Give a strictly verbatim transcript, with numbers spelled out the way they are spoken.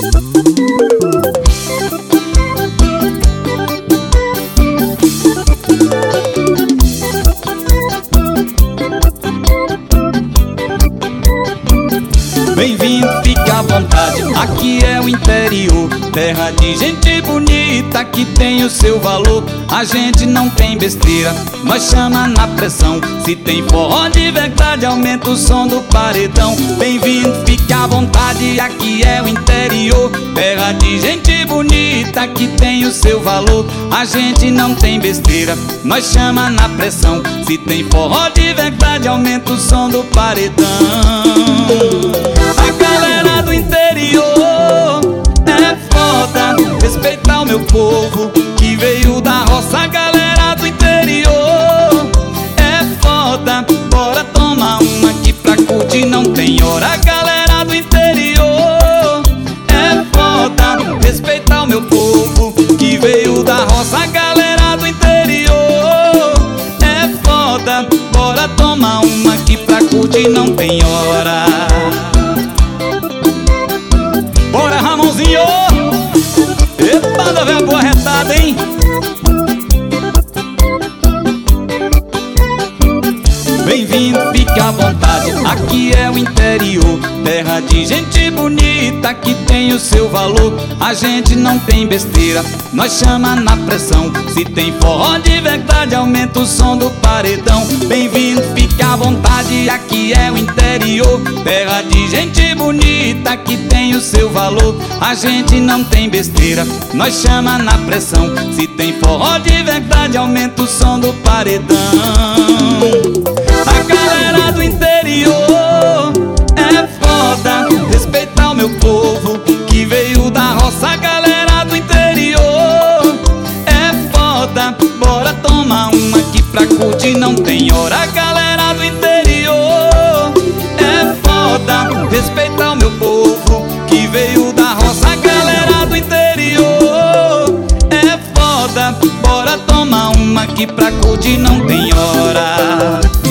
Bem-vindo, fica à vontade, aqui é o interior, terra de gente bonita que tem o seu valor. A gente não tem besteira, nós chama na pressão. Se tem forró de verdade, aumenta o som do paredão. Bem-vindo, fica à vontade, aqui é o interior, terra de gente bonita que tem o seu valor. A gente não tem besteira, nós chama na pressão. Se tem forró de verdade, aumenta o som do paredão. A galera do interior é foda, respeitar o meu povo que veio da roça. A galera do interior é foda, bora tomar uma aqui pra curtir, não tem hora. A galera do interior é foda, respeitar o meu povo que veio da roça. A galera do interior é foda, bora tomar uma aqui pra curtir, não tem hora. Bora, Ramonzinho! Epa, da velha boa retada, hein? Bem-vindo, fique à vontade, aqui é o interior, terra de gente bonita que tem o seu valor. A gente não tem besteira, nós chama na pressão. Se tem forró de verdade, aumenta o som do paredão. Bem-vindo, fique à vontade, aqui é o interior, terra de gente bonita que tem o seu valor. A gente não tem besteira, nós chama na pressão. Se tem forró de verdade, aumenta o som do paredão. A galera do interior é foda, respeitar o meu povo que veio da roça. A galera do interior é foda, bora tomar uma aqui pra curtir, não tem hora. A galera do interior é foda, respeitar o meu povo que veio da roça. A galera do interior é foda, bora tomar uma aqui pra curtir, não tem hora.